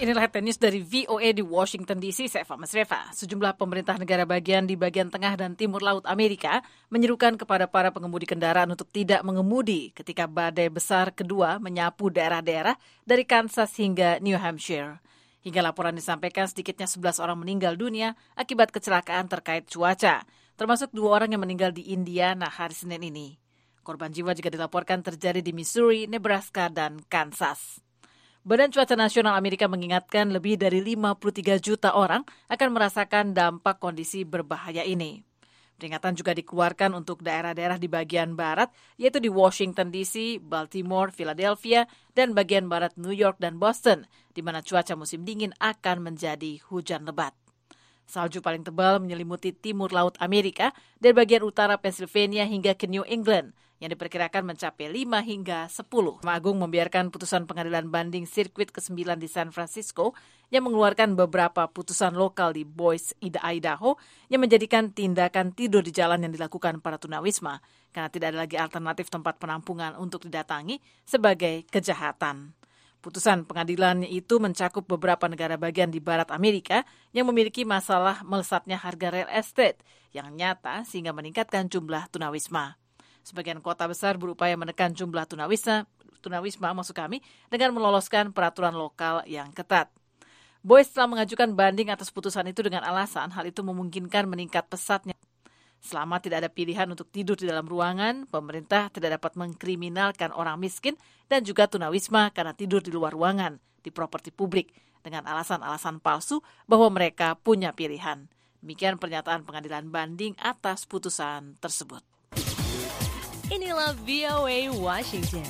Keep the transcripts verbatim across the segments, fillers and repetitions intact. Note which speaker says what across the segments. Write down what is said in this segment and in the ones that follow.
Speaker 1: Inilah headline news dari V O A di Washington D C, saya Eva Masreva. Sejumlah pemerintah negara bagian di bagian tengah dan timur laut Amerika menyerukan kepada para pengemudi kendaraan untuk tidak mengemudi ketika badai besar kedua menyapu daerah-daerah dari Kansas hingga New Hampshire. Hingga laporan disampaikan sedikitnya sebelas orang meninggal dunia akibat kecelakaan terkait cuaca, termasuk dua orang yang meninggal di Indiana hari Senin ini. Korban jiwa juga dilaporkan terjadi di Missouri, Nebraska, dan Kansas. Badan Cuaca Nasional Amerika mengingatkan lebih dari lima puluh tiga juta orang akan merasakan dampak kondisi berbahaya ini. Peringatan juga dikeluarkan untuk daerah-daerah di bagian barat, yaitu di Washington D C, Baltimore, Philadelphia, dan bagian barat New York dan Boston, di mana cuaca musim dingin akan menjadi hujan lebat. Salju paling tebal menyelimuti timur laut Amerika dari bagian utara Pennsylvania hingga ke New England, yang diperkirakan mencapai lima hingga sepuluh. Mahkamah Agung membiarkan putusan pengadilan banding sirkuit kesembilan di San Francisco yang mengeluarkan beberapa putusan lokal di Boise, Idaho yang menjadikan tindakan tidur di jalan yang dilakukan para tunawisma karena tidak ada lagi alternatif tempat penampungan untuk didatangi sebagai kejahatan. Putusan pengadilan itu mencakup beberapa negara bagian di barat Amerika yang memiliki masalah melesatnya harga real estate yang nyata sehingga meningkatkan jumlah tunawisma. Sebagian kota besar berupaya menekan jumlah tunawisma, tunawisma maksud kami, dengan meloloskan peraturan lokal yang ketat. Boise telah mengajukan banding atas putusan itu dengan alasan hal itu memungkinkan meningkat pesatnya. Selama tidak ada pilihan untuk tidur di dalam ruangan, pemerintah tidak dapat mengkriminalkan orang miskin dan juga tunawisma karena tidur di luar ruangan di properti publik dengan alasan-alasan palsu bahwa mereka punya pilihan. Demikian pernyataan pengadilan banding atas putusan tersebut.
Speaker 2: Inilah V O A Washington.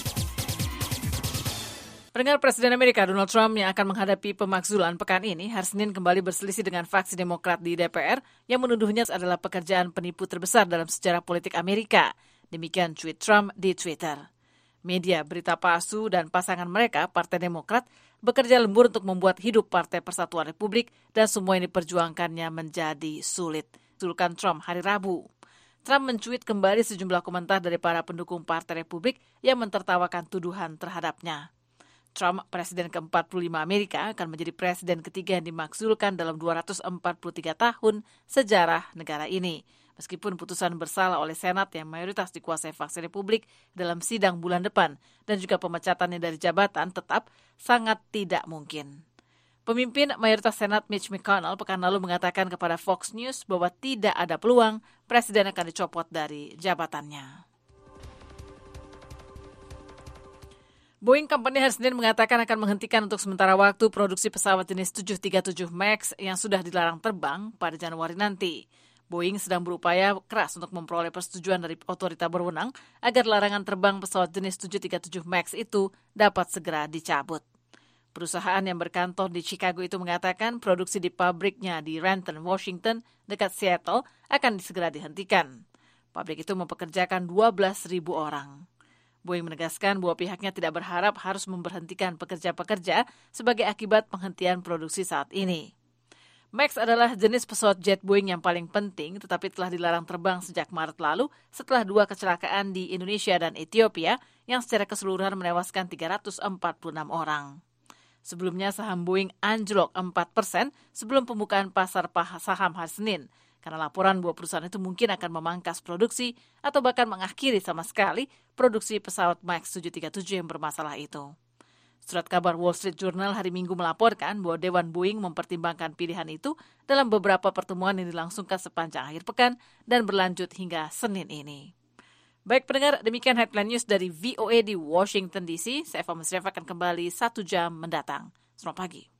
Speaker 1: Pendengar, Presiden Amerika Donald Trump yang akan menghadapi pemakzulan pekan ini hari Senin kembali berselisih dengan faksi Demokrat di D P R yang menuduhnya adalah pekerjaan penipu terbesar dalam sejarah politik Amerika. Demikian tweet Trump di Twitter. Media berita palsu dan pasangan mereka, Partai Demokrat, bekerja lembur untuk membuat hidup Partai Persatuan Republik dan semua yang diperjuangkannya menjadi sulit. Tuliskan Trump hari Rabu. Trump mencuit kembali sejumlah komentar dari para pendukung Partai Republik yang mentertawakan tuduhan terhadapnya. Trump, presiden ke empat puluh lima Amerika, akan menjadi presiden ketiga yang dimakzulkan dalam dua ratus empat puluh tiga tahun sejarah negara ini. Meskipun putusan bersalah oleh Senat yang mayoritas dikuasai faksi Republik dalam sidang bulan depan dan juga pemecatannya dari jabatan tetap sangat tidak mungkin. Pemimpin mayoritas Senat Mitch McConnell pekan lalu mengatakan kepada Fox News bahwa tidak ada peluang presiden akan dicopot dari jabatannya. Boeing Company hari Senin mengatakan akan menghentikan untuk sementara waktu produksi pesawat jenis tujuh tiga tujuh MAX yang sudah dilarang terbang pada Januari nanti. Boeing sedang berupaya keras untuk memperoleh persetujuan dari otorita berwenang agar larangan terbang pesawat jenis tujuh tiga tujuh MAX itu dapat segera dicabut. Perusahaan yang berkantor di Chicago itu mengatakan produksi di pabriknya di Renton, Washington, dekat Seattle, akan segera dihentikan. Pabrik itu mempekerjakan dua belas ribu orang. Boeing menegaskan bahwa pihaknya tidak berharap harus memberhentikan pekerja-pekerja sebagai akibat penghentian produksi saat ini. Max adalah jenis pesawat jet Boeing yang paling penting, tetapi telah dilarang terbang sejak Maret lalu setelah dua kecelakaan di Indonesia dan Ethiopia yang secara keseluruhan menewaskan tiga ratus empat puluh enam orang. Sebelumnya saham Boeing anjlok empat persen sebelum pembukaan pasar saham hari Senin, karena laporan bahwa perusahaan itu mungkin akan memangkas produksi atau bahkan mengakhiri sama sekali produksi pesawat Max tujuh tiga tujuh yang bermasalah itu. Surat kabar Wall Street Journal hari Minggu melaporkan bahwa Dewan Boeing mempertimbangkan pilihan itu dalam beberapa pertemuan yang dilangsungkan sepanjang akhir pekan dan berlanjut hingga Senin ini. Baik pendengar, demikian headline news dari V O A di Washington D C. Saya Eva Masreva akan kembali satu jam mendatang. Selamat pagi.